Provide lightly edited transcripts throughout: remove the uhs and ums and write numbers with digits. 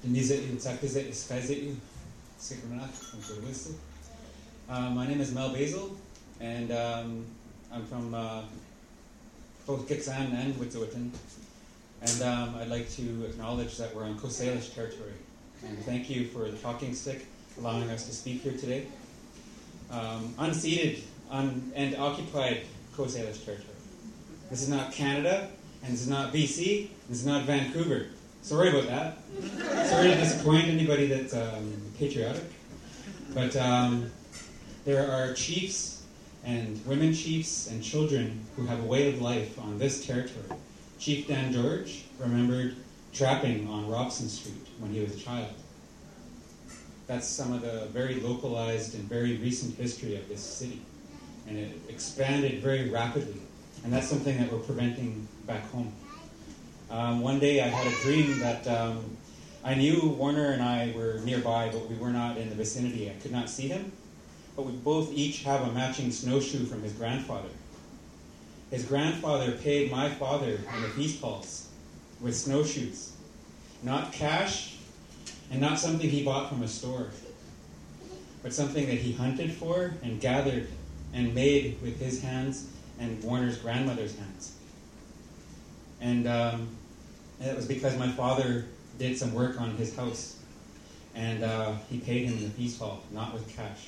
My name is Mel Basil, and I'm from both Gitxsan and Wet'suwet'en. And I'd like to acknowledge that we're on Coast Salish territory. And thank you for the talking stick, allowing us to speak here today. Unceded and occupied Coast Salish territory. This is not Canada, and this is not BC, this is not Vancouver. Sorry about that. Sorry to disappoint anybody that's patriotic. But there are chiefs and women chiefs and children who have a way of life on this territory. Chief Dan George remembered trapping on Robson Street when he was a child. That's some of the very localized and very recent history of this city. And it expanded very rapidly. And that's something that we're preventing back home. One day I had a dream that I knew Warner and I were nearby, but we were not in the vicinity. I could not see him. But we both each have a matching snowshoe from his grandfather. His grandfather paid my father in the peace pulse with snowshoes. Not cash, and not something he bought from a store, but something that he hunted for and gathered and made with his hands and Warner's grandmother's hands. And it was because my father did some work on his house, and he paid him in the peace hall, not with cash.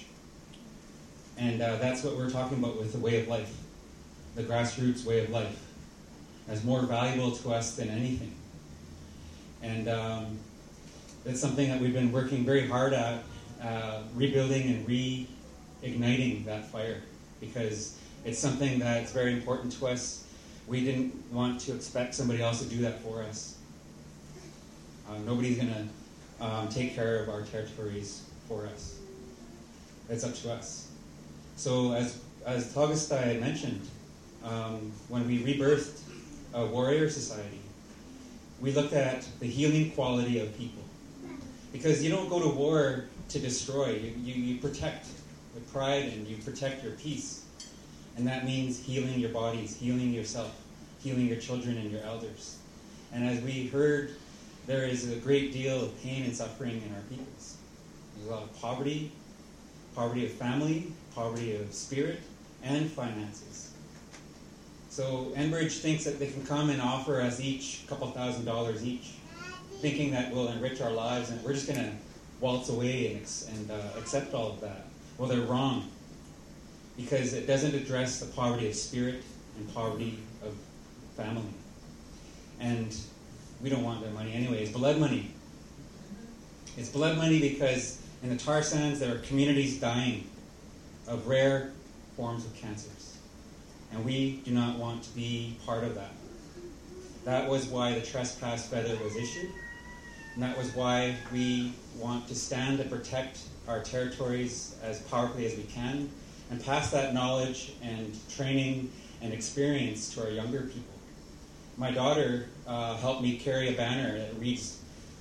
And that's what we're talking about with the way of life, the grassroots way of life, as more valuable to us than anything. And that's something that we've been working very hard at, rebuilding and reigniting that fire, because it's something that's very important to us. We didn't want to expect somebody else to do that for us. Nobody's going to take care of our territories for us. It's up to us. So as Taugustai had mentioned, when we rebirthed a warrior society, we looked at the healing quality of people. Because you don't go to war to destroy. You protect with pride, and you protect your peace. And that means healing your bodies, healing yourself, healing your children and your elders. And as we heard, there is a great deal of pain and suffering in our peoples. There's a lot of poverty of family, poverty of spirit, and finances. So Enbridge thinks that they can come and offer us each a couple $1,000s each, thinking that we'll enrich our lives and we're just going to waltz away and accept all of that. Well, they're wrong, because it doesn't address the poverty of spirit and poverty of family. And we don't want their money anyway. It's blood money. It's blood money because in the tar sands there are communities dying of rare forms of cancers. And we do not want to be part of that. That was why the trespass feather was issued. And that was why we want to stand and protect our territories as powerfully as we can, and pass that knowledge and training and experience to our younger people. My daughter helped me carry a banner that reads,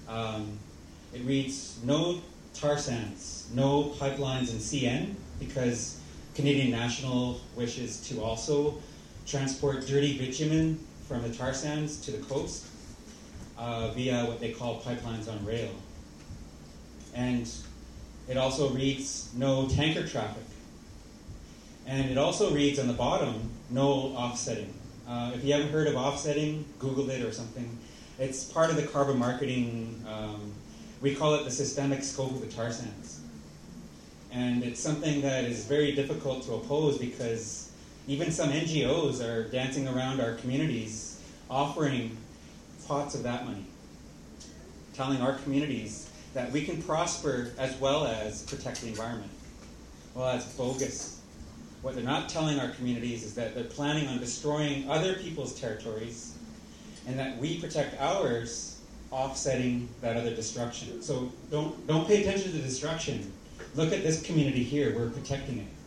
no tar sands, no pipelines in CN, because Canadian National wishes to also transport dirty bitumen from the tar sands to the coast via what they call pipelines on rail. And it also reads, no tanker traffic. And it also reads on the bottom, no offsetting. If you haven't heard of offsetting, Google it or something. It's part of the carbon marketing, we call it the systemic scope of the tar sands. And it's something that is very difficult to oppose, because even some NGOs are dancing around our communities offering pots of that money, telling our communities that we can prosper as well as protect the environment. Well, that's bogus. What they're not telling our communities is that they're planning on destroying other people's territories, and that we protect ours, offsetting that other destruction. So don't pay attention to the destruction. Look at this community here. We're protecting it.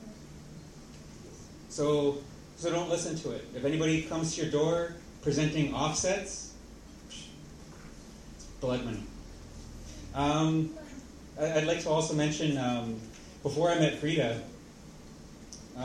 So don't listen to it. If anybody comes to your door presenting offsets, it's blood money. I'd like to also mention, before I met Frida,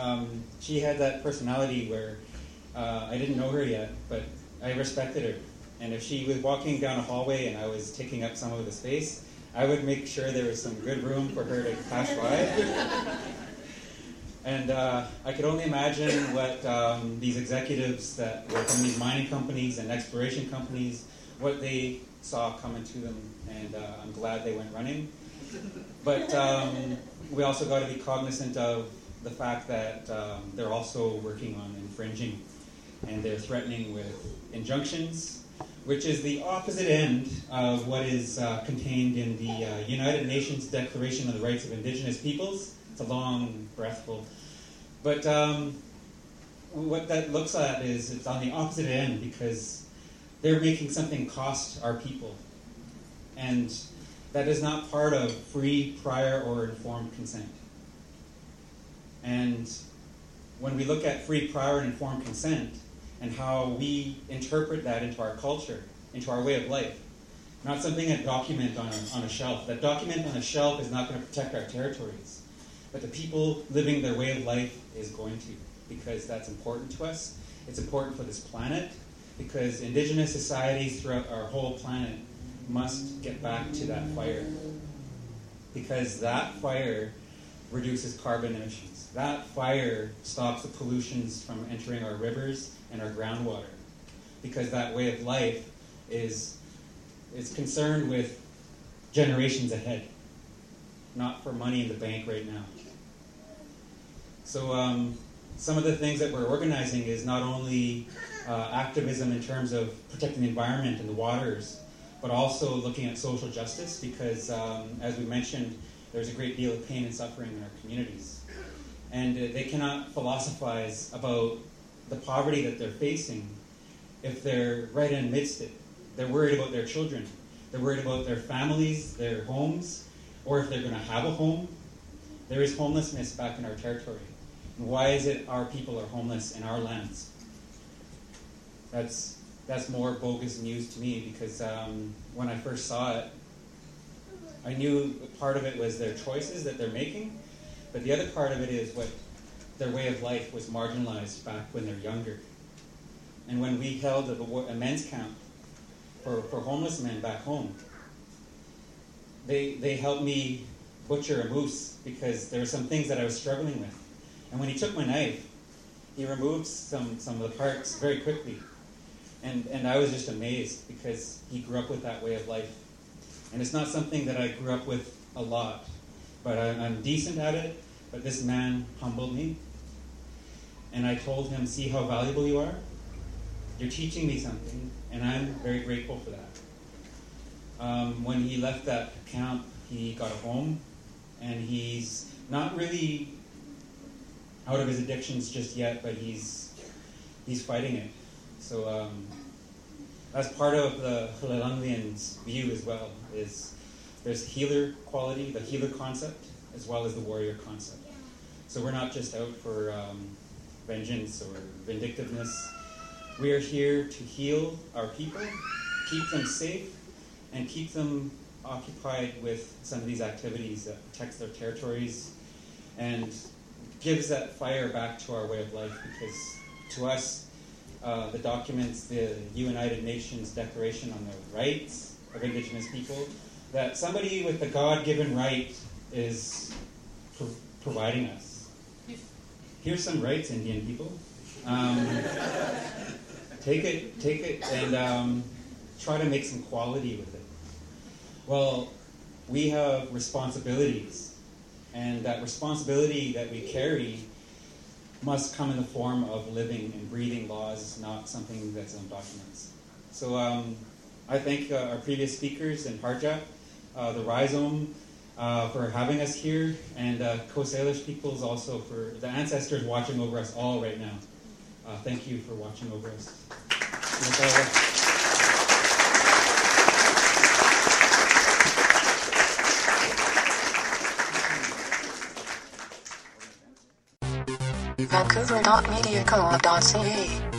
she had that personality where I didn't know her yet, but I respected her. And if she was walking down a hallway and I was taking up some of the space, I would make sure there was some good room for her to pass by. And I could only imagine what these executives that were from these mining companies and exploration companies, what they saw coming to them, and I'm glad they went running. But we also got to be cognizant of the fact that they're also working on infringing, and they're threatening with injunctions, which is the opposite end of what is contained in the United Nations Declaration on the Rights of Indigenous Peoples. It's a long, breathful. But what that looks at is it's on the opposite end, because they're making something cost our people. And that is not part of free, prior, or informed consent. And when we look at free, prior, and informed consent, and how we interpret that into our culture, into our way of life, not something that document on a shelf. That document on a shelf is not going to protect our territories. But the people living their way of life is going to, because that's important to us. It's important for this planet, because Indigenous societies throughout our whole planet must get back to that fire. Because that fire reduces carbon emissions. That fire stops the pollutions from entering our rivers and our groundwater. Because that way of life is concerned with generations ahead, not for money in the bank right now. So some of the things that we're organizing is not only activism in terms of protecting the environment and the waters, but also looking at social justice, because as we mentioned, there's a great deal of pain and suffering in our communities. And they cannot philosophize about the poverty that they're facing if they're right in amidst it. They're worried about their children. They're worried about their families, their homes, or if they're going to have a home. There is homelessness back in our territory. And why is it our people are homeless in our lands? That's more bogus news to me, because when I first saw it, I knew part of it was their choices that they're making, but the other part of it is what their way of life was marginalized back when they're younger. And when we held a men's camp for homeless men back home, they helped me butcher a moose, because there were some things that I was struggling with. And when he took my knife, he removed some of the parts very quickly. And I was just amazed, because he grew up with that way of life. And it's not something that I grew up with a lot, but I'm decent at it. But this man humbled me. And I told him, see how valuable you are? You're teaching me something, and I'm very grateful for that. When he left that camp, he got a home, and he's not really out of his addictions just yet, but he's fighting it. So that's part of the Hulalunglians' view as well, is there's healer quality, the healer concept, as well as the warrior concept. So we're not just out for vengeance or vindictiveness. We are here to heal our people, keep them safe, and keep them occupied with some of these activities that protects their territories and gives that fire back to our way of life, because to us, the documents, the United Nations Declaration on the Rights of Indigenous People, that somebody with the God-given right is providing us. Here's some rights, Indian people. Take it, and try to make some quality with it. Well, we have responsibilities, and that responsibility that we carry must come in the form of living and breathing laws, not something that's on documents. So I thank our previous speakers and Harjak, the Rhizome, for having us here, and Coast Salish peoples also for the ancestors watching over us all right now. Thank you for watching over us. Vancouver.mediacoop.ca